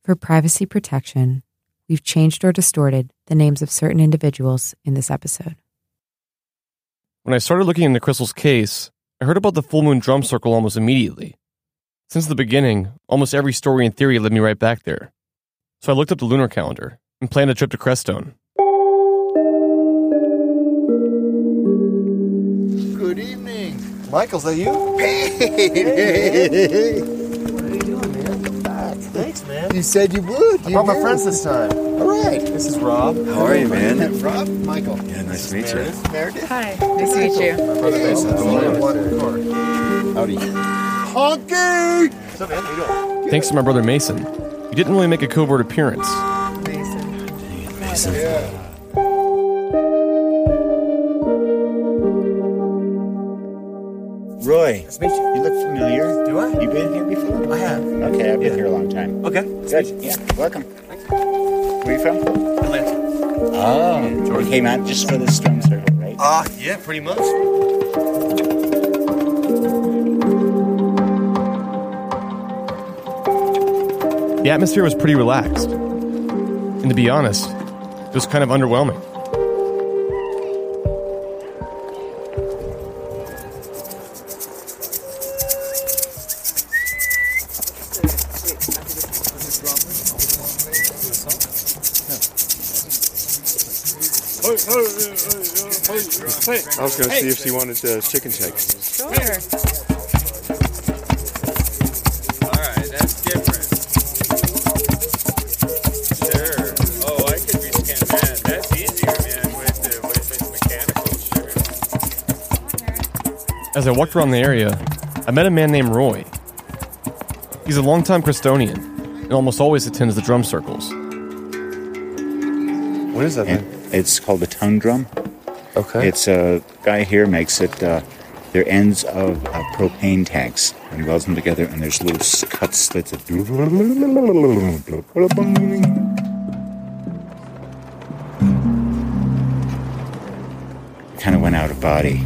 For privacy protection, we've changed or distorted the names of certain individuals in this episode. When I started looking into Crystal's case, I heard about the full moon drum circle almost immediately. Since the beginning, almost every story and theory led me right back there. So I looked up the lunar calendar and planned a trip to Crestone. Good evening. Michael, is that you? Hey. What are you doing, man? I'm back. Thanks, man. You said you would. I brought my friends this time. All right. This is Rob. How are you, man? Rob, Michael. Yeah, nice to meet you. Meredith. Hi, nice to meet you. My brother Mason. Howdy. Honky! What's up, man? How you doing? Thanks to my brother Mason. He didn't really make a covert appearance. Mason. Yeah. Roy, Nice to meet you. you look familiar. Do I? You been here before? I have. Okay, I've been here a long time. Okay. Good. Yeah, welcome. Where are you from? Atlanta. Oh, you came out just for the drum circle, right? Yeah, pretty much. The atmosphere was pretty relaxed. And to be honest, it was kind of underwhelming. I was going to see if she wanted chicken shakes. Sure. Alright, that's different. Sure. Oh, I could be scanning that. That's easier, man, with mechanical, sure. As I walked around the area, I met a man named Roy. He's a longtime Crestonian and almost always attends the drum circles. What is that thing? It's called a tongue drum. Okay. It's a guy here makes it. They're ends of propane tanks and he welds them together, and there's little cut slits of. Kind of went out of body.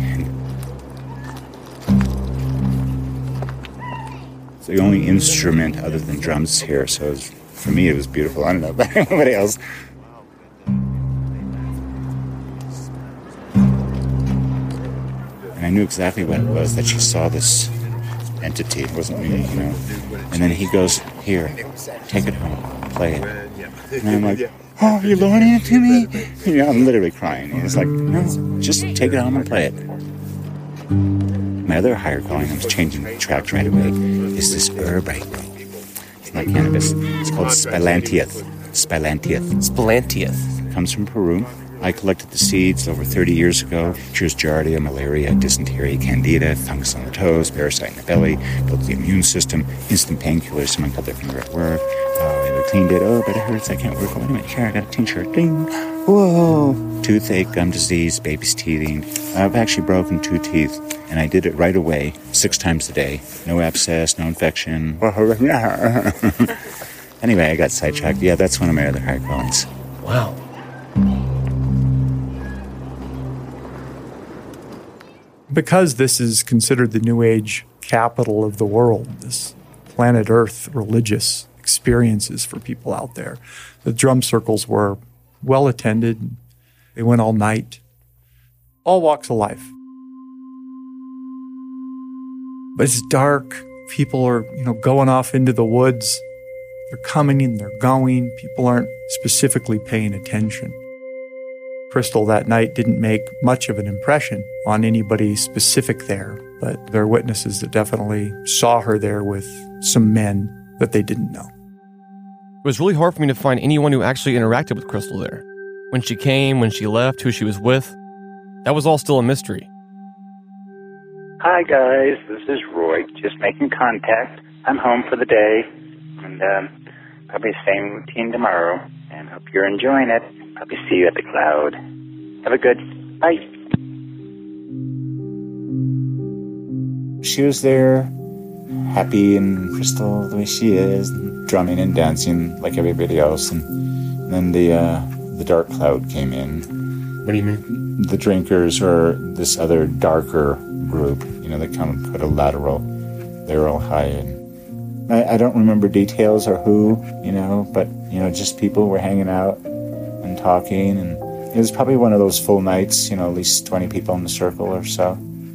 It's the only instrument other than drums here, so it was, for me it was beautiful. I don't know about anybody else. And I knew exactly what it was, that she saw this entity. It wasn't me, you know. And then he goes, "Here, take it home, play it." And I'm like, "Oh, you're loaning it to me?" You know, I'm literally crying. And he's like, "No, just take it home and play it." My other higher calling, I was changing the track right away, is this herb I grow. It's not cannabis. It's called Spilanthiath. It comes from Peru. I collected the seeds over 30 years ago. Cures giardia, malaria, dysentery, candida, fungus on the toes, parasite in the belly, builds the immune system, instant painkillers, someone cut their finger at work. I cleaned it. Oh, but it hurts. I can't work. Wait a minute. Here, I got a tincture. Ding. Whoa. Toothache, gum disease, baby's teething. I've actually broken 2 teeth, and I did it right away, 6 times a day. No abscess, no infection. Anyway, I got sidetracked. Yeah, that's one of my other higher callings. Wow. Because this is considered the New Age capital of the world, this planet Earth religious experiences for people out there, the drum circles were well attended. They went all night, all walks of life. But it's dark. People are, going off into the woods. They're coming and they're going. People aren't specifically paying attention. Crystal that night didn't make much of an impression on anybody specific there, but there are witnesses that definitely saw her there with some men that they didn't know. It was really hard for me to find anyone who actually interacted with Crystal there. When she came, when she left, who she was with, that was all still a mystery. Hi guys, this is Roy, just making contact. I'm home for the day, and probably same routine tomorrow, and hope you're enjoying it. Probably see you at the cloud. Have a good, bye. She was there, happy and Crystal the way she is, and drumming and dancing like everybody else, and then the dark cloud came in. What do you mean? The drinkers, or this other darker group, they come and put a lateral. They were all high and I don't remember details or who, but, just people were hanging out and talking. And it was probably one of those full nights, at least 20 people in the circle or so.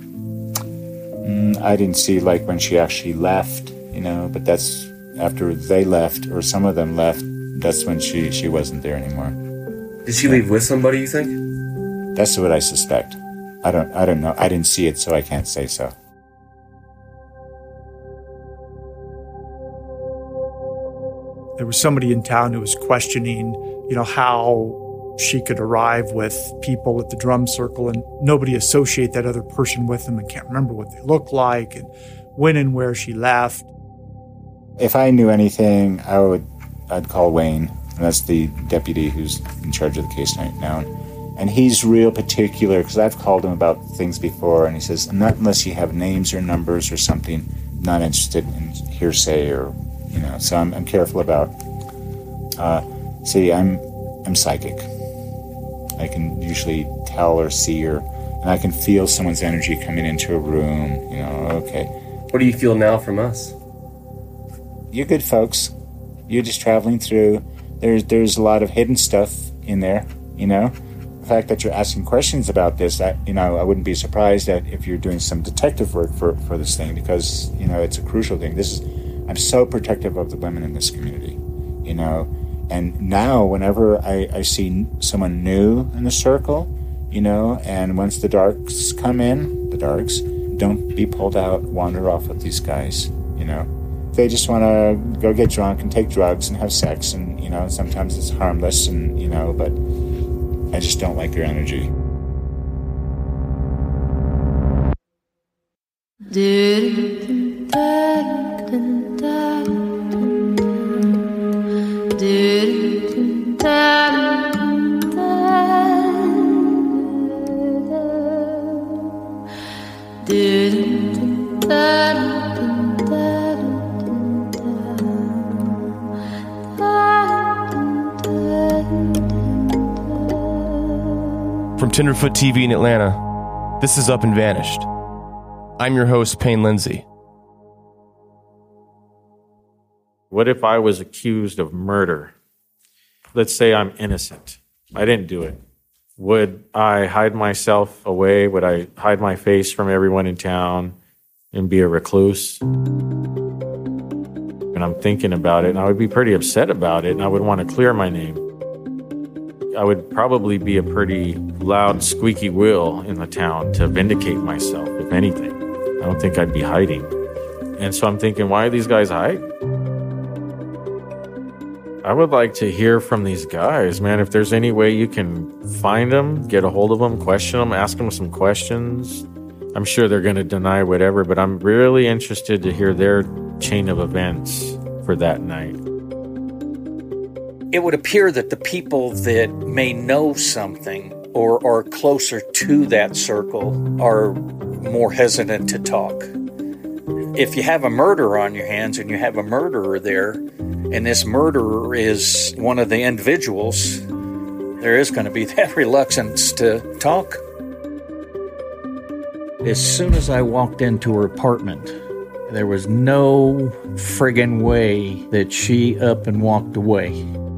I didn't see, when she actually left, but that's after they left, or some of them left, that's when she wasn't there anymore. Did she leave with somebody, you think? That's what I suspect. I don't know. I didn't see it, so I can't say so. There was somebody in town who was questioning, how she could arrive with people at the drum circle and nobody associate that other person with them and can't remember what they look like and when and where she left. If I knew anything, I'd call Wayne. And that's the deputy who's in charge of the case right now. And he's real particular because I've called him about things before, and he says, not unless you have names or numbers or something, not interested in hearsay or, so I'm careful about. I'm psychic. I can usually tell or see and I can feel someone's energy coming into a room, okay. What do you feel now from us? You're good folks. You're just traveling through. There's a lot of hidden stuff in there, The fact that you're asking questions about this, I wouldn't be surprised that if you're doing some detective work for this thing, because, it's a crucial thing. I'm so protective of the women in this community, And now, whenever I see someone new in the circle, and once the darks come in, don't be pulled out, wander off with these guys, They just want to go get drunk and take drugs and have sex, and, sometimes it's harmless, and, but I just don't like your energy. From Tenderfoot TV in Atlanta, this is Up and Vanished. I'm your host, Payne Lindsay. What if I was accused of murder? Let's say I'm innocent. I didn't do it. Would I hide myself away? Would I hide my face from everyone in town and be a recluse? And I'm thinking about it, and I would be pretty upset about it, and I would want to clear my name. I would probably be a pretty loud, squeaky wheel in the town to vindicate myself, if anything. I don't think I'd be hiding. And so I'm thinking, why do these guys hide? I would like to hear from these guys, man. If there's any way you can find them, get a hold of them, question them, ask them some questions. I'm sure they're going to deny whatever, but I'm really interested to hear their chain of events for that night. It would appear that the people that may know something or are closer to that circle are more hesitant to talk. If you have a murder on your hands and you have a murderer there, and this murderer is one of the individuals, there is going to be that reluctance to talk. As soon as I walked into her apartment, there was no friggin' way that she up and walked away.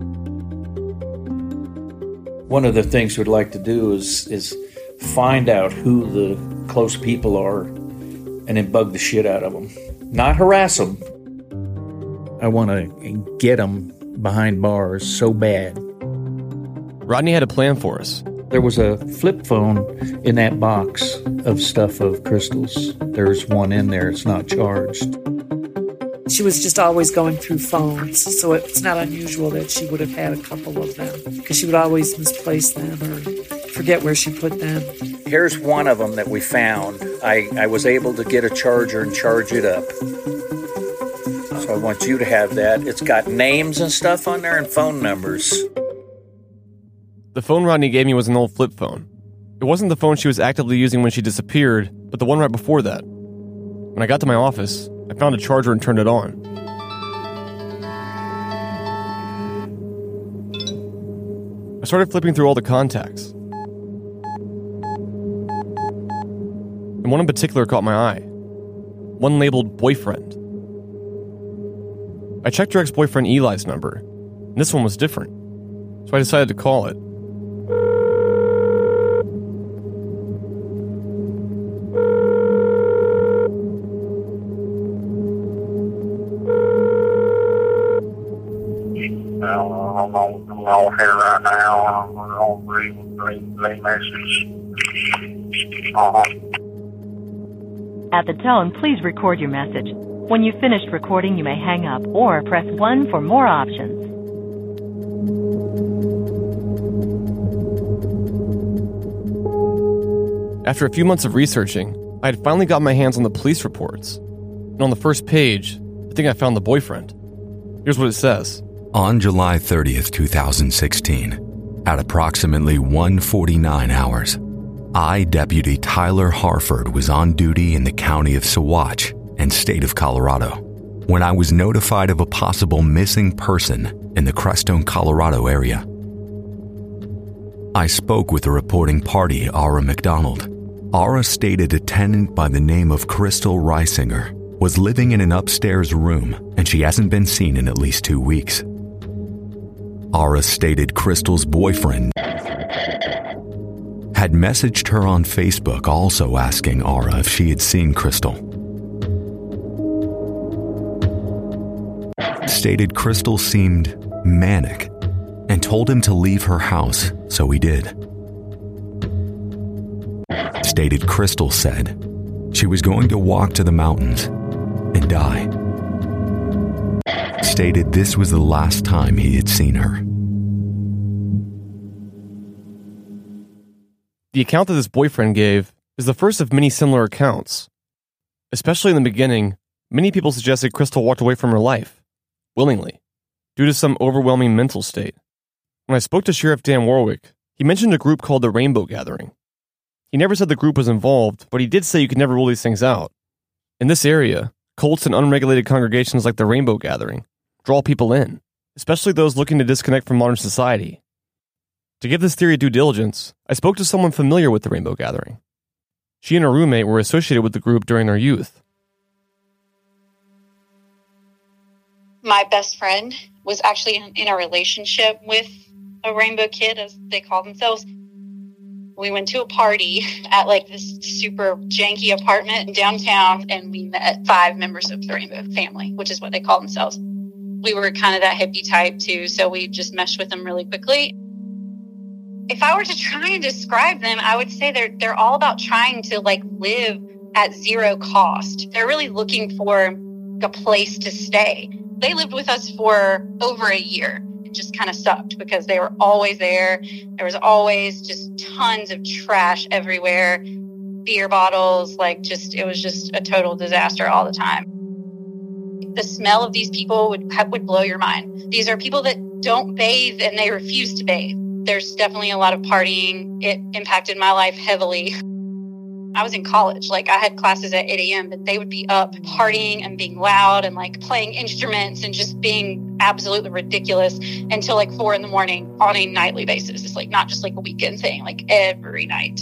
One of the things we'd like to do is find out who the close people are and then bug the shit out of them. Not harass them. I want to get them behind bars so bad. Rodney had a plan for us. There was a flip phone in that box of stuff of crystals. There's one in there. It's not charged. She was just always going through phones, so it's not unusual that she would have had a couple of them, because she would always misplace them or forget where she put them. Here's one of them that we found. I was able to get a charger and charge it up. So I want you to have that. It's got names and stuff on there and phone numbers. The phone Rodney gave me was an old flip phone. It wasn't the phone she was actively using when she disappeared, but the one right before that. When I got to my office, I found a charger and turned it on. I started flipping through all the contacts. And one in particular caught my eye. One labeled boyfriend. I checked her ex-boyfriend Eli's number, and this one was different, so I decided to call it. I'm here right now. I'm going to leave message. At the tone, please record your message. When you've finished recording, you may hang up or press 1 for more options. After a few months of researching, I had finally got my hands on the police reports. And on the first page, I think I found the boyfriend. Here's what it says. On July 30th, 2016, at approximately 1:49 hours, I, Deputy Tyler Harford, was on duty in the county of Saguache and state of Colorado when I was notified of a possible missing person in the Crestone, Colorado area. I spoke with the reporting party, Ara McDonald. Ara stated a tenant by the name of Crystal Reisinger was living in an upstairs room and she hasn't been seen in at least 2 weeks. Ara stated Crystal's boyfriend had messaged her on Facebook also asking Ara if she had seen Crystal. Stated Crystal seemed manic and told him to leave her house, so he did. Stated Crystal said she was going to walk to the mountains and die. Stated this was the last time he had seen her. The account that this boyfriend gave is the first of many similar accounts. Especially in the beginning, many people suggested Crystal walked away from her life, willingly, due to some overwhelming mental state. When I spoke to Sheriff Dan Warwick, he mentioned a group called the Rainbow Gathering. He never said the group was involved, but he did say you could never rule these things out. In this area, cults and unregulated congregations like the Rainbow Gathering draw people in, especially those looking to disconnect from modern society. To give this theory due diligence, I spoke to someone familiar with the Rainbow Gathering. She and her roommate were associated with the group during their youth. My best friend was actually in a relationship with a Rainbow Kid, as they call themselves. We went to a party at like this super janky apartment in downtown, and we met 5 members of the Rainbow family, which is what they call themselves. We were kind of that hippie type too, so we just meshed with them really quickly. If I were to try and describe them, I would say they're all about trying to like live at zero cost. They're really looking for a place to stay. They lived with us for over a year. It just kind of sucked because they were always there. There was always just tons of trash everywhere, beer bottles, it was just a total disaster all the time. The smell of these people would blow your mind. These are people that don't bathe and they refuse to bathe. There's definitely a lot of partying. It impacted my life heavily. I was in college. I had classes at 8 a.m., but they would be up partying and being loud and playing instruments and just being absolutely ridiculous until 4 a.m. on a nightly basis. It's not just a weekend thing, every night.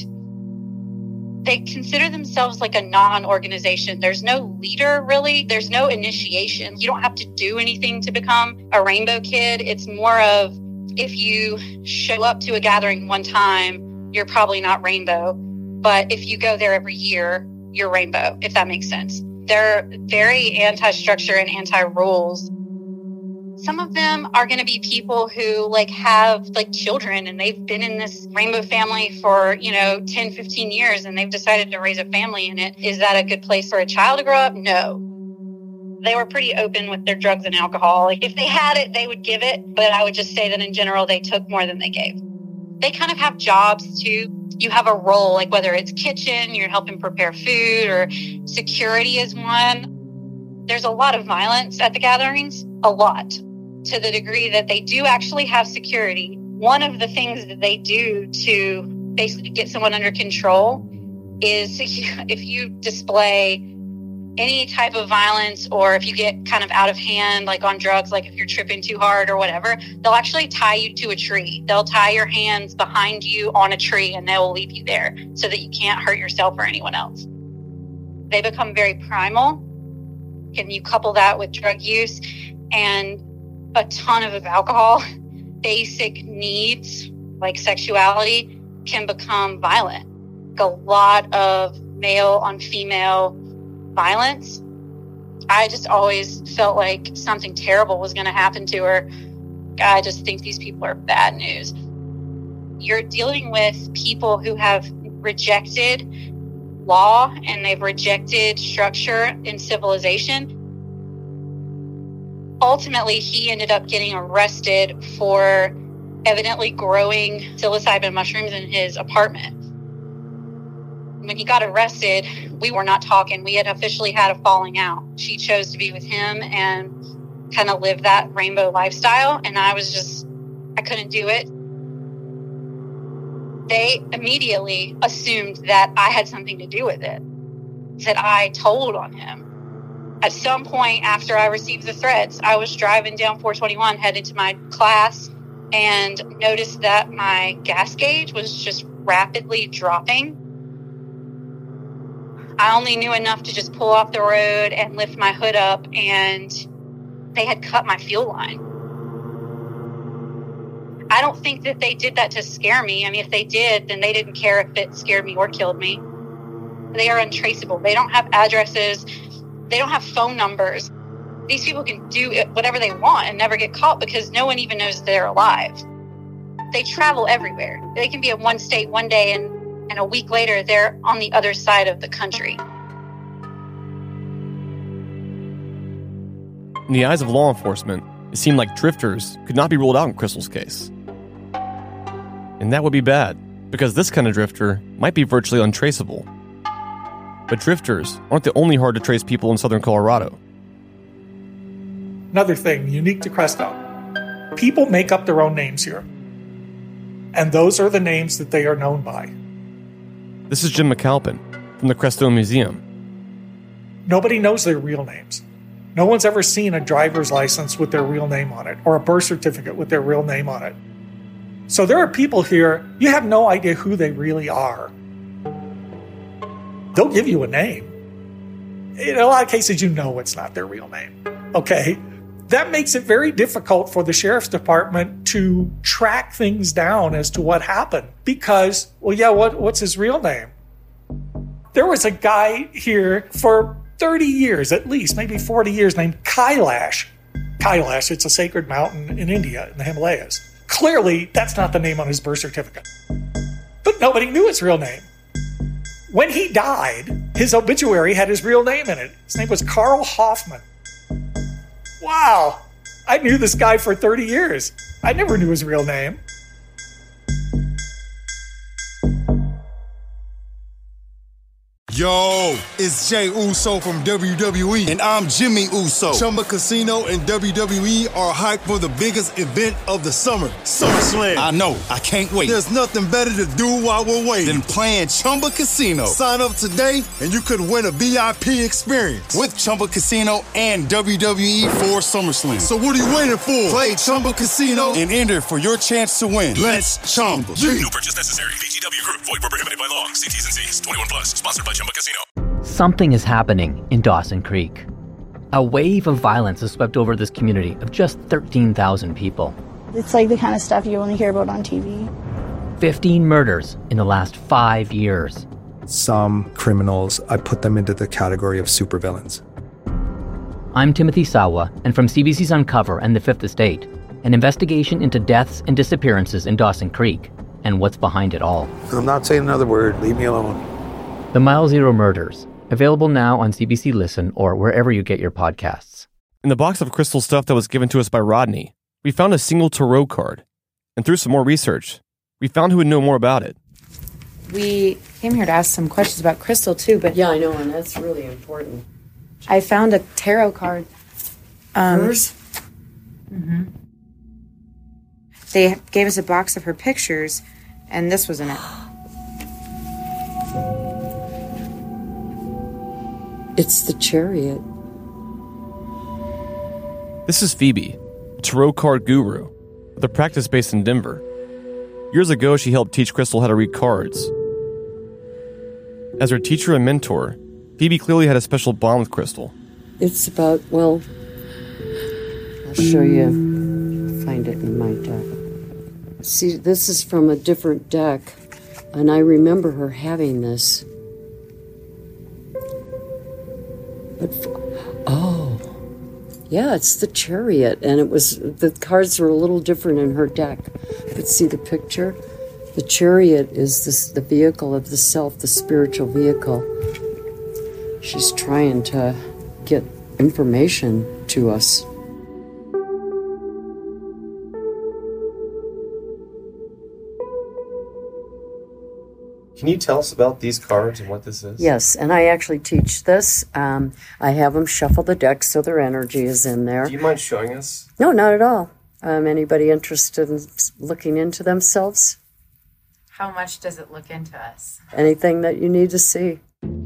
They consider themselves a non-organization. There's no leader, really. There's no initiation. You don't have to do anything to become a Rainbow Kid. It's more of, if you show up to a gathering one time, you're probably not Rainbow. But if you go there every year, you're Rainbow, if that makes sense. They're very anti-structure and anti-rules. Some of them are going to be people who have children, and they've been in this Rainbow family for 10, 15 years, and they've decided to raise a family in it. Is that a good place for a child to grow up? No. They were pretty open with their drugs and alcohol. If they had it, they would give it. But I would just say that in general, they took more than they gave. They kind of have jobs too. You have a role, whether it's kitchen, you're helping prepare food, or security is one. There's a lot of violence at the gatherings, a lot, to the degree that they do actually have security. One of the things that they do to basically get someone under control is if you display any type of violence, or if you get kind of out of hand, on drugs, if you're tripping too hard or whatever, they'll actually tie you to a tree. They'll tie your hands behind you on a tree, and they'll leave you there so that you can't hurt yourself or anyone else. They become very primal. And you couple that with drug use, and a ton of alcohol, basic needs like sexuality can become violent. A lot of male on female violence. I just always felt like something terrible was going to happen to her. I just think these people are bad news. You're dealing with people who have rejected law and they've rejected structure in civilization. Ultimately, he ended up getting arrested for evidently growing psilocybin mushrooms in his apartment. When he got arrested, we were not talking. We had officially had a falling out. She chose to be with him and kind of live that rainbow lifestyle. And I couldn't do it. They immediately assumed that I had something to do with it, that I told on him. At some point after I received the threats, I was driving down 421 headed to my class and noticed that my gas gauge was just rapidly dropping. I only knew enough to just pull off the road and lift my hood up, and they had cut my fuel line. I don't think that they did that to scare me. I mean, if they did, then they didn't care if it scared me or killed me. They are untraceable. They don't have addresses. They don't have phone numbers. These people can do whatever they want and never get caught because no one even knows they're alive. They travel everywhere. They can be in one state one day and a week later they're on the other side of the country. In the eyes of law enforcement, it seemed like drifters could not be ruled out in Crystal's case. And that would be bad, because this kind of drifter might be virtually untraceable. But drifters aren't the only hard-to-trace people in southern Colorado. Another thing unique to Cresto, people make up their own names here. And those are the names that they are known by. This is Jim McAlpin from the Cresto Museum. Nobody knows their real names. No one's ever seen a driver's license with their real name on it or a birth certificate with their real name on it. So there are people here, you have no idea who they really are. They'll give you a name. In a lot of cases, you know it's not their real name. Okay? That makes it very difficult for the sheriff's department to track things down as to what happened. Because, well, yeah, what's his real name? There was a guy here for 30 years, at least, maybe 40 years, named Kailash. Kailash, it's a sacred mountain in India, in the Himalayas. Clearly, that's not the name on his birth certificate. But nobody knew his real name. When he died, his obituary had his real name in it. His name was Carl Hoffman. Wow, I knew this guy for 30 years. I never knew his real name. Yo, it's Jay Uso from WWE, and I'm Jimmy Uso. Chumba Casino and WWE are hyped for the biggest event of the summer, SummerSlam. I know, I can't wait. There's nothing better to do while we're waiting than playing Chumba Casino. Sign up today, and you could win a VIP experience with Chumba Casino and WWE for SummerSlam. So what are you waiting for? Play Chumba Casino and enter for your chance to win. Let's Chumba. No purchase necessary. VGW Group. Void where prohibited by law. See T's and C's. 21 plus. Sponsored by Chumba Casino. Something is happening in Dawson Creek. A wave of violence has swept over this community of just 13,000 people. It's like the kind of stuff you only hear about on TV. 15 murders in the last 5 years. Some criminals, I put them into the category of supervillains. I'm Timothy Sawa, and from CBC's Uncover and The Fifth Estate, an investigation into deaths and disappearances in Dawson Creek and what's behind it all. I'm not saying another word. Leave me alone. The Mile Zero Murders, available now on CBC Listen or wherever you get your podcasts. In the box of crystal stuff that was given to us by Rodney, we found a single tarot card. And through some more research, we found who would know more about it. We came here to ask some questions about crystal, too, but... Yeah, I know, and that's really important. I found a tarot card. Hers? Mm-hmm. They gave us a box of her pictures, and this was in it. It's the Chariot. This is Phoebe, a tarot card guru, with a practice based in Denver. Years ago, she helped teach Crystal how to read cards. As her teacher and mentor, Phoebe clearly had a special bond with Crystal. It's about, well, show you, find it in my deck. See, this is from a different deck, and I remember her having this. But yeah, it's the Chariot, and the cards were a little different in her deck. But see the picture? The Chariot is the vehicle of the self, the spiritual vehicle. She's trying to get information to us. Can you tell us about these cards and what this is? Yes, and I actually teach this. I have them shuffle the deck so their energy is in there. Do you mind showing us? No, not at all. Anybody interested in looking into themselves? How much does it look into us? Anything that you need to see.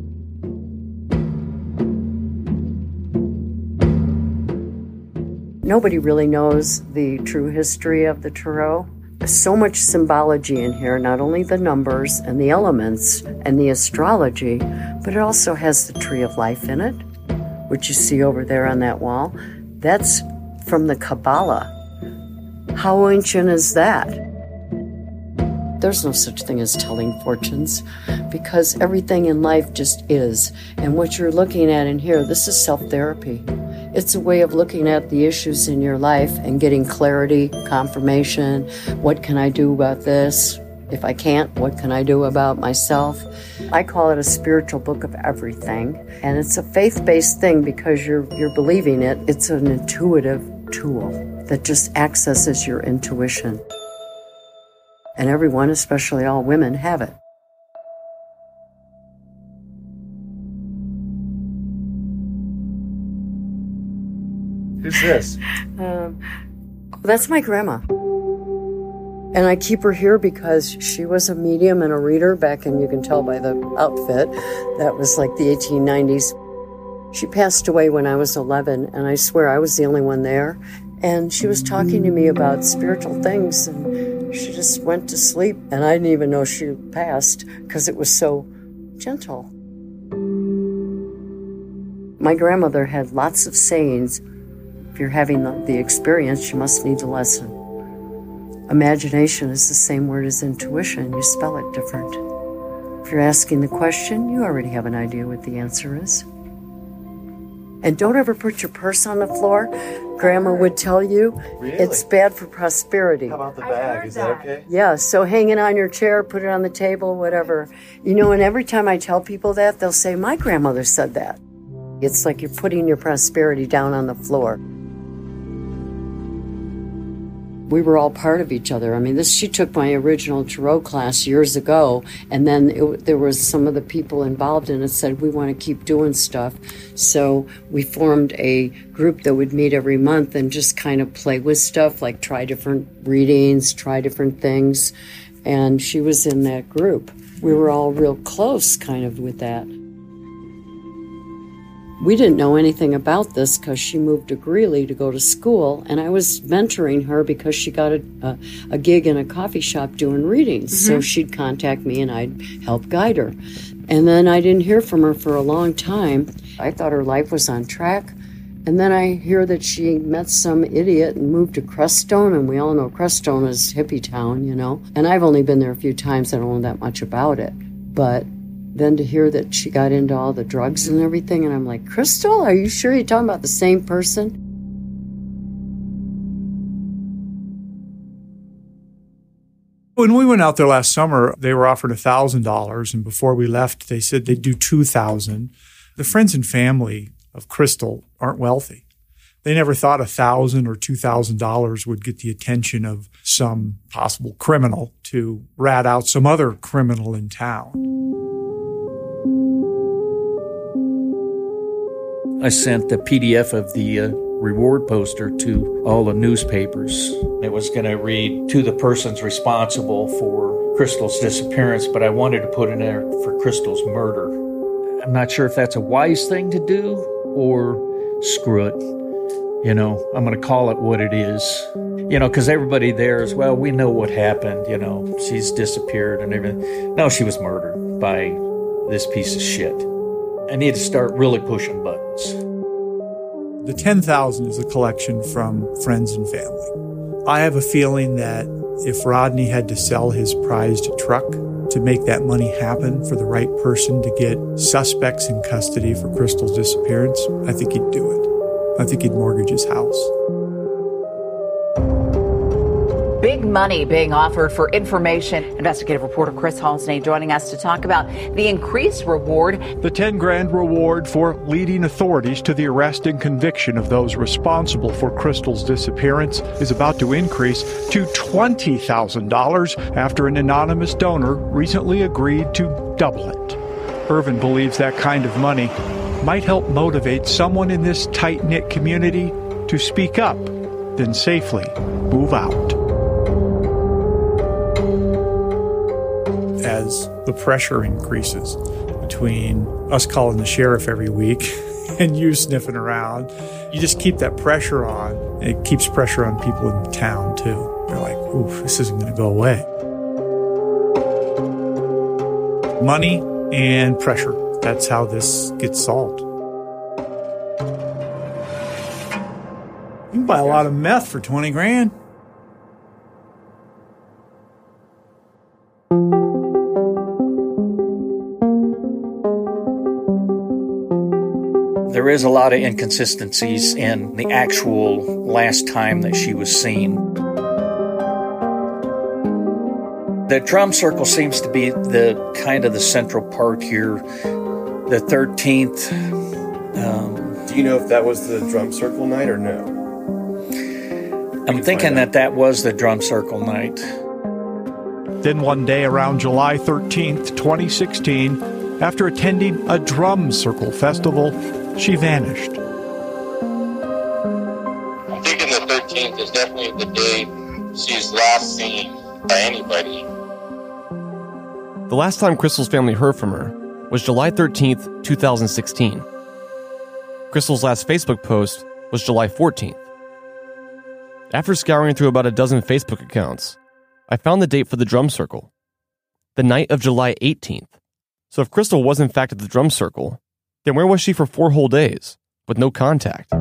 Nobody really knows the true history of the Tarot. So much symbology in here, not only the numbers and the elements and the astrology, but it also has the Tree of Life in it, which you see over there on that wall. That's from the Kabbalah. How ancient is that? There's no such thing as telling fortunes, because everything in life just is. And what you're looking at in here, this is self-therapy. It's a way of looking at the issues in your life and getting clarity, confirmation. What can I do about this? If I can't, what can I do about myself? I call it a spiritual book of everything. And it's a faith-based thing because you're believing it. It's an intuitive tool that just accesses your intuition. And everyone, especially all women, have it. Who's this? That's my grandma. And I keep her here because she was a medium and a reader back in, you can tell by the outfit, that was like the 1890s. She passed away when I was 11, and I swear I was the only one there. And she was talking to me about spiritual things, and she just went to sleep. And I didn't even know she passed because it was so gentle. My grandmother had lots of sayings. If you're having the experience, you must need the lesson. Imagination is the same word as intuition. You spell it different. If you're asking the question, you already have an idea what the answer is. And don't ever put your purse on the floor. Grandma would tell you it's bad for prosperity. How about the bag? Is that okay? Yeah, so hang it on your chair, put it on the table, whatever. You know, and every time I tell people that, they'll say, my grandmother said that. It's like you're putting your prosperity down on the floor. We were all part of each other. I mean, she took my original Tarot class years ago, and then there was some of the people involved in it said, we want to keep doing stuff. So we formed a group that would meet every month and just kind of play with stuff, like try different readings, try different things. And she was in that group. We were all real close kind of with that. We didn't know anything about this because she moved to Greeley to go to school, and I was mentoring her because she got a gig in a coffee shop doing readings. Mm-hmm. So she'd contact me and I'd help guide her. And then I didn't hear from her for a long time. I thought her life was on track. And then I hear that she met some idiot and moved to Crestone, and we all know Crestone is hippie town, you know. And I've only been there a few times. I don't know that much about it. But then to hear that she got into all the drugs and everything, and I'm like, Crystal, are you sure you're talking about the same person? When we went out there last summer, they were offered $1,000, and before we left, they said they'd do $2,000. The friends and family of Crystal aren't wealthy. They never thought $1,000 or $2,000 would get the attention of some possible criminal to rat out some other criminal in town. I sent the PDF of the reward poster to all the newspapers. It was going to read, to the persons responsible for Crystal's disappearance, but I wanted to put in there for Crystal's murder. I'm not sure if that's a wise thing to do or screw it. You know, I'm going to call it what it is. You know, because everybody there is, well, we know what happened. You know, she's disappeared and everything. No, she was murdered by this piece of shit. I need to start really pushing buttons. The $10,000 is a collection from friends and family. I have a feeling that if Rodney had to sell his prized truck to make that money happen for the right person to get suspects in custody for Crystal's disappearance, I think he'd do it. I think he'd mortgage his house. Big money being offered for information. Investigative reporter Chris Halsney joining us to talk about the increased reward. The $10,000 reward for leading authorities to the arrest and conviction of those responsible for Crystal's disappearance is about to increase to $20,000 after an anonymous donor recently agreed to double it. Irvin believes that kind of money might help motivate someone in this tight-knit community to speak up, then safely move out. As the pressure increases between us calling the sheriff every week and you sniffing around, you just keep that pressure on, and it keeps pressure on people in the town too. They're like, oof, this isn't going to go away. Money and pressure. That's how this gets solved. You can buy a lot of meth for $20,000. There is a lot of inconsistencies in the actual last time that she was seen. The drum circle seems to be the kind of the central part here. The 13th. Do you know if that was the drum circle night or no? I'm thinking that was the drum circle night. Then one day around July 13th, 2016, after attending a drum circle festival, she vanished. I'm thinking the 13th is definitely the day she's last seen by anybody. The last time Crystal's family heard from her was July 13th, 2016. Crystal's last Facebook post was July 14th. After scouring through about a dozen Facebook accounts, I found the date for the drum circle, the night of July 18th. So if Crystal was in fact at the drum circle, then where was she for 4 whole days, with no contact?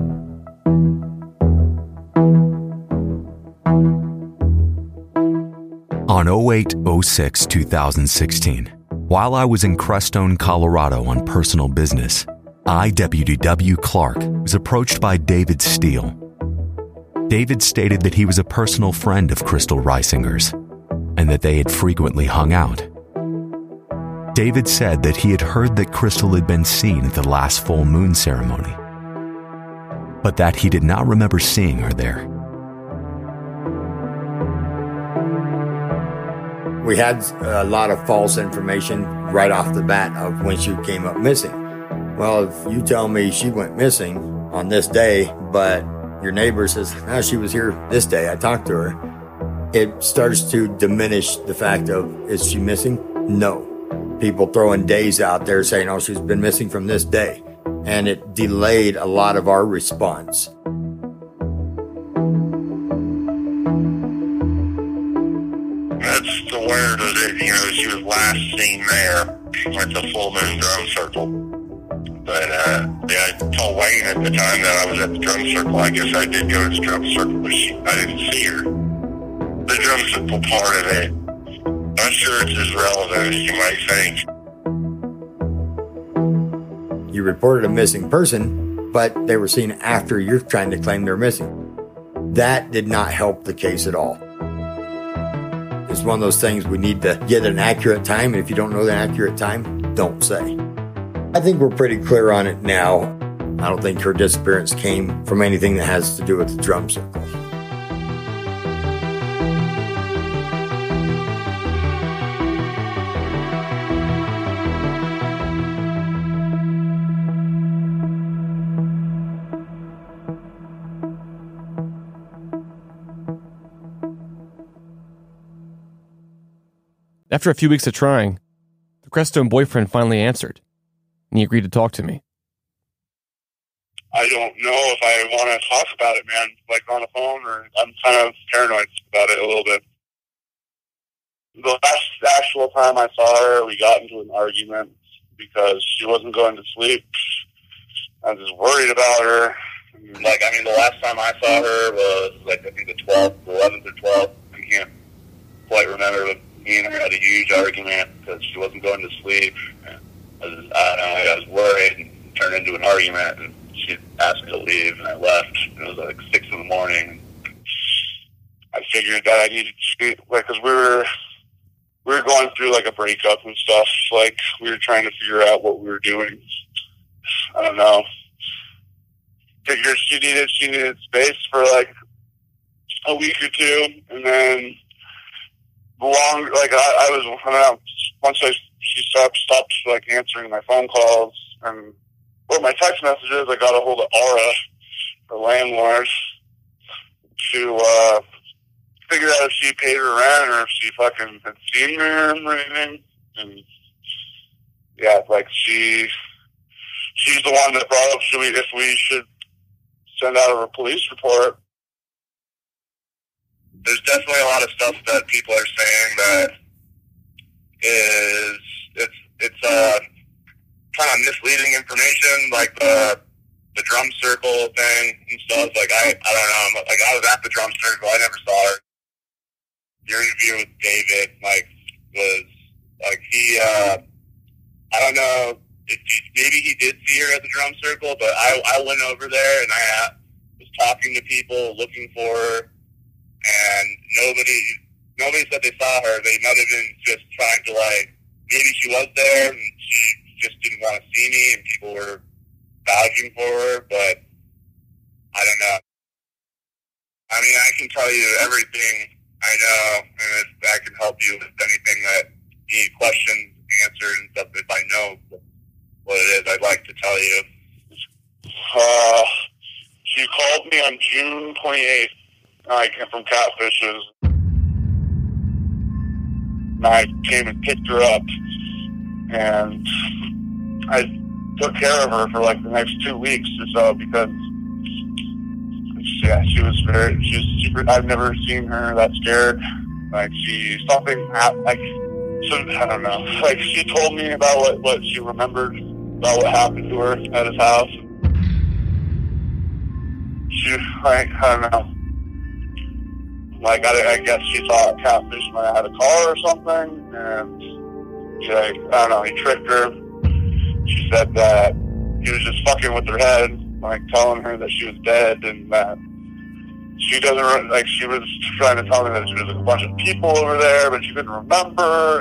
On 08/06/2016, while I was in Crestone, Colorado on personal business, I, Deputy W. Clark, was approached by David Steele. David stated that he was a personal friend of Crystal Reisinger's and that they had frequently hung out. David said that he had heard that Crystal had been seen at the last full moon ceremony, but that he did not remember seeing her there. We had a lot of false information right off the bat of when she came up missing. Well, if you tell me she went missing on this day, but your neighbor says, oh, she was here this day, I talked to her, it starts to diminish the fact of, is she missing? No. People throwing days out there saying, oh, she's been missing from this day. And it delayed a lot of our response. That's the word of it, she was last seen there at the full moon drum circle. But, I told Wayne at the time that I was at the drum circle. I guess I did go to the drum circle, but I didn't see her. The drum circle part of it, not sure it's as relevant as you might think. You reported a missing person, but they were seen after you're trying to claim they're missing. That did not help the case at all. It's one of those things we need to get an accurate time, and if you don't know the accurate time, don't say. I think we're pretty clear on it now. I don't think her disappearance came from anything that has to do with the drum circle. After a few weeks of trying, the Crestone boyfriend finally answered, and he agreed to talk to me. I don't know if I want to talk about it, man, like on the phone, or I'm kind of paranoid about it a little bit. The last actual time I saw her, we got into an argument because she wasn't going to sleep. I was just worried about her. Like, I mean, the last time I saw her was, like, I think the 12th, 11th or 12th. I can't quite remember, but me and her had a huge argument because she wasn't going to sleep. I was worried and it turned into an argument, and she asked me to leave, and I left. It was like 6 in the morning. I figured that I needed to speak, like, because we were going through, like, a breakup and stuff. Like, we were trying to figure out what we were doing. I don't know. Figured she needed space for, like, a week or two, and then I don't know, once she stopped, like, answering my phone calls and, or my text messages, I got a hold of Aura, the landlord, to, figure out if she paid her rent or if she fucking had seen her or anything. And yeah, like she's the one that brought up if we should send out a police report. There's definitely a lot of stuff that people are saying that it's kind of misleading information, like the drum circle thing and stuff. Like I don't know. Like I was at the drum circle, I never saw her. Your interview with David, like, was, like, he, I don't know, maybe he did see her at the drum circle, but I went over there and I was talking to people looking for her, and nobody said they saw her. They might have been just trying to, like, maybe she was there and she just didn't want to see me and people were vouching for her, but I don't know. I mean, I can tell you everything I know, and I can help you with anything that you need questions answered and stuff. If I know what it is, I'd like to tell you. She called me on June 28th. I came from Catfishes. And I came and picked her up, and I took care of her for like the next 2 weeks or so because yeah, she was super. I've never seen her that scared. Like something happened. Like, so I don't know. Like she told me about what she remembered about what happened to her at his house. She, like, I don't know. Like I guess she thought Catfish might have had a car or something, and she, like, I don't know. He tricked her. She said that he was just fucking with her head, like telling her that she was dead and that she doesn't, like, she was trying to tell me that there was a bunch of people over there, but she couldn't remember.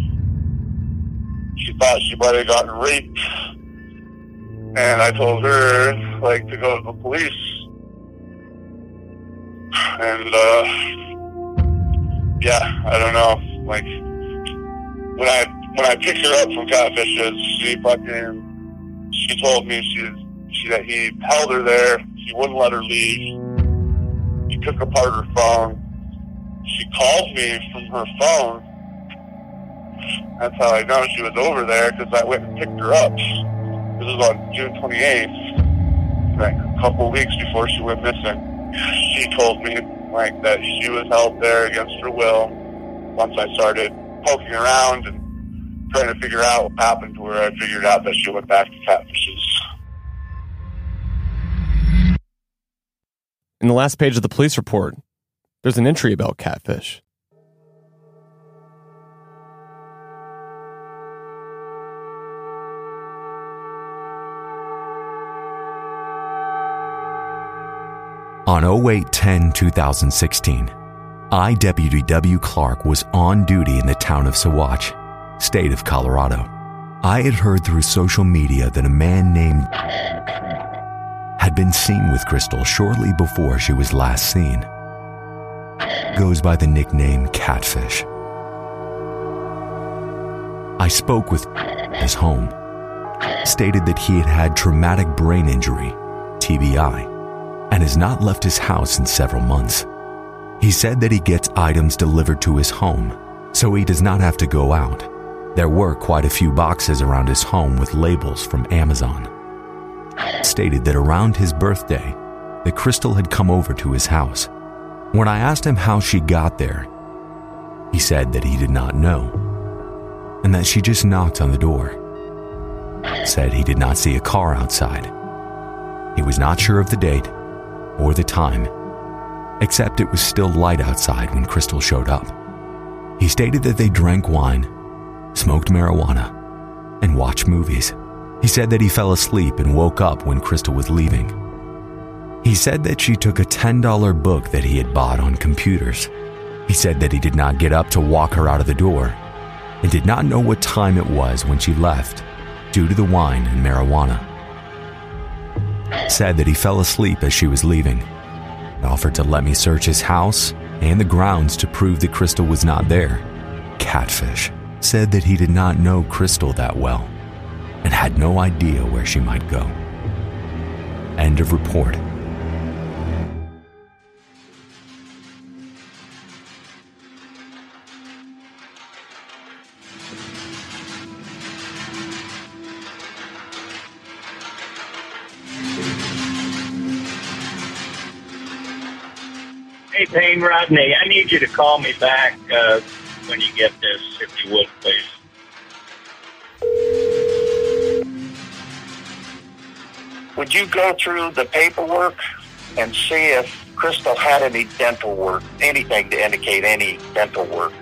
She thought she might have gotten raped. And I told her, like, to go to the police. And, yeah, I don't know. Like, when I picked her up from Catfishes, she told me that he held her there. He wouldn't let her leave. He took apart her phone. She called me from her phone. That's how I know she was over there, because I went and picked her up. This was on June 28th, like a couple weeks before she went missing. She told me, like, that she was held there against her will. Once I started poking around and trying to figure out what happened to her, I figured out that she went back to Catfishes. In the last page of the police report, there's an entry about Catfish. On 08/10/2016, I, Deputy W. Clark, was on duty in the town of Saguache, state of Colorado. I had heard through social media that a man named had been seen with Crystal shortly before she was last seen. Goes by the nickname Catfish. I spoke with his home, stated that he had had traumatic brain injury, TBI, and has not left his house in several months. He said that he gets items delivered to his home, so he does not have to go out. There were quite a few boxes around his home with labels from Amazon. Stated that around his birthday, that Crystal had come over to his house. When I asked him how she got there, he said that he did not know, and that she just knocked on the door. Said he did not see a car outside. He was not sure of the date or the time, except it was still light outside when Crystal showed up. He stated that they drank wine, smoked marijuana, and watched movies. He said that he fell asleep and woke up when Crystal was leaving. He said that she took a $10 book that he had bought on computers. He said that he did not get up to walk her out of the door and did not know what time it was when she left due to the wine and marijuana. Said that he fell asleep as she was leaving and offered to let me search his house and the grounds to prove that Crystal was not there. Catfish said that he did not know Crystal that well and had no idea where she might go. End of report. Hey, Payne Rodney, I need you to call me back when you get this, if you would, please. Would you go through the paperwork and see if Crystal had any dental work, anything to indicate any dental work?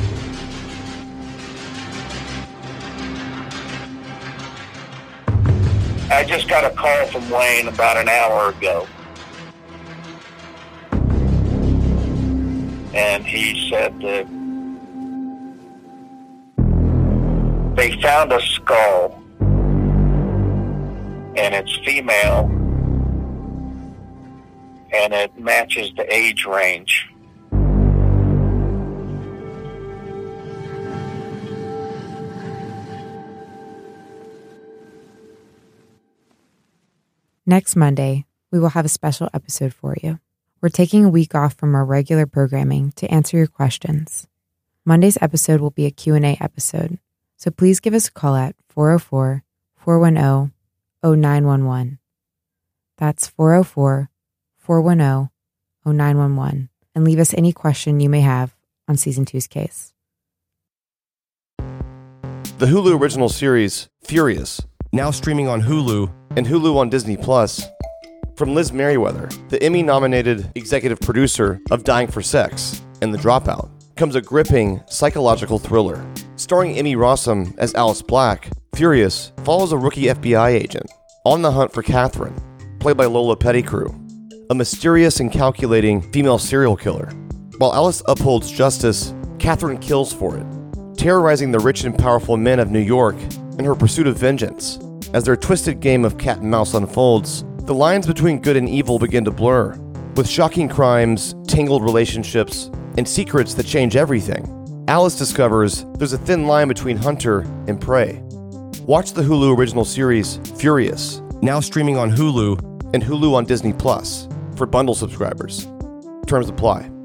I just got a call from Wayne about an hour ago. And he said that they found a skull, and it's female, and it matches the age range. Next Monday, we will have a special episode for you. We're taking a week off from our regular programming to answer your questions. Monday's episode will be a Q&A episode, so please give us a call at 404-410-0911. That's 404-410-0911, and leave us any question you may have on Season 2's case. The Hulu original series, Furious, now streaming on Hulu and Hulu on Disney+. From Liz Merriweather, the Emmy-nominated executive producer of Dying for Sex and The Dropout, comes a gripping psychological thriller. Starring Emmy Rossum as Alice Black, Furious follows a rookie FBI agent on the hunt for Catherine, played by Lola Pettigrew, a mysterious and calculating female serial killer. While Alice upholds justice, Catherine kills for it, terrorizing the rich and powerful men of New York in her pursuit of vengeance. As their twisted game of cat and mouse unfolds, the lines between good and evil begin to blur, with shocking crimes, tangled relationships, and secrets that change everything. Alice discovers there's a thin line between hunter and prey. Watch the Hulu original series, Furious, now streaming on Hulu and Hulu on Disney Plus for bundle subscribers. Terms apply.